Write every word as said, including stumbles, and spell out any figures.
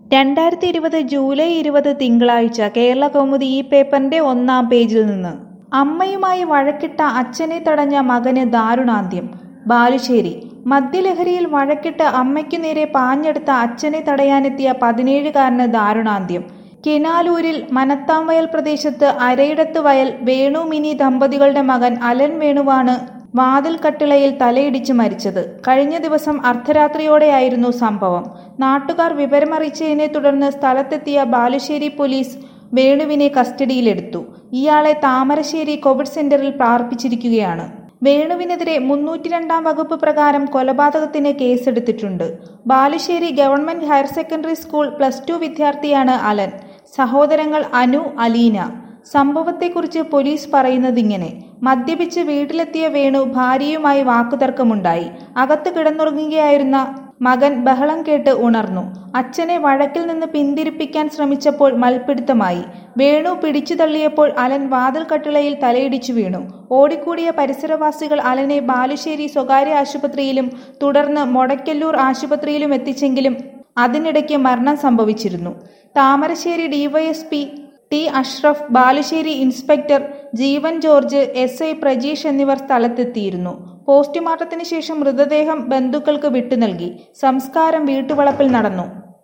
രണ്ടായിരത്തി ഇരുപത് ജൂലൈ ഇരുപത് തിങ്കളാഴ്ച കേരളകൗമുദി ഈ പേപ്പറിന്റെ ഒന്നാം പേജിൽ നിന്ന്. അമ്മയുമായി വഴക്കിട്ട അച്ഛനെ തടഞ്ഞ മകന് ദാരുണാന്ത്യം. ബാലുശ്ശേരി. മദ്യലഹരിയിൽ വഴക്കിട്ട് അമ്മയ്ക്കു നേരെ പാഞ്ഞെടുത്ത അച്ഛനെ തടയാനെത്തിയ പതിനേഴുകാരന് ദാരുണാന്ത്യം. കിനാലൂരിൽ മനത്താംവയൽ പ്രദേശത്ത് അരയിടത്ത് വയൽ വേണു മിനി ദമ്പതികളുടെ മകൻ അലൻ വേണുവാണ് വാതിൽ കട്ടിളയിൽ തലയിടിച്ച് മരിച്ചത്. കഴിഞ്ഞ ദിവസം അർദ്ധരാത്രിയോടെയായിരുന്നു സംഭവം. നാട്ടുകാർ വിവരമറിയിച്ചതിനെ തുടർന്ന് സ്ഥലത്തെത്തിയ ബാലുശ്ശേരി പോലീസ് വേണുവിനെ കസ്റ്റഡിയിലെടുത്തു. ഇയാളെ താമരശ്ശേരി കോവിഡ് സെന്ററിൽ പാർപ്പിച്ചിരിക്കുകയാണ്. വേണുവിനെതിരെ മുന്നൂറ്റി രണ്ടാം വകുപ്പ് പ്രകാരം കൊലപാതകത്തിന് കേസെടുത്തിട്ടുണ്ട്. Balussery government higher secondary school plus two വിദ്യാർത്ഥിയാണ് അലൻ. സഹോദരങ്ങൾ അനു, അലീന. സംഭവത്തെക്കുറിച്ച് പോലീസ് പറയുന്നതിങ്ങനെ: മദ്യപിച്ച് വീട്ടിലെത്തിയ വേണു ഭാര്യയുമായി വാക്കുതർക്കമുണ്ടായി. അകത്ത് കിടന്നുറങ്ങുകയായിരുന്ന മകൻ ബഹളം കേട്ട് ഉണർന്നു. അച്ഛനെ വഴക്കിൽ നിന്ന് പിന്തിരിപ്പിക്കാൻ ശ്രമിച്ചപ്പോൾ മൽപ്പിടുത്തമായി. വേണു പിടിച്ചു തള്ളിയപ്പോൾ അലൻ വാതിൽ കട്ടിളയിൽ തലയിടിച്ചു വീണു. ഓടിക്കൂടിയ പരിസരവാസികൾ അലനെ ബാലുശ്ശേരി സ്വകാര്യ ആശുപത്രിയിലും തുടർന്ന് മൊടക്കല്ലൂർ ആശുപത്രിയിലും എത്തിച്ചെങ്കിലും അതിനിടയ്ക്ക് മരണം സംഭവിച്ചിരുന്നു. Thamarassery DYSP T Ashraf, Balussery inspector Jeevan George, S I Prajeesh എന്നിവർ സ്ഥലത്തെത്തിയിരുന്നു. പോസ്റ്റ്മോർട്ടത്തിന് ശേഷം മൃതദേഹം ബന്ധുക്കൾക്ക് വിട്ടു നൽകി. സംസ്കാരം വീട്ടുവളപ്പിൽ നടന്നു.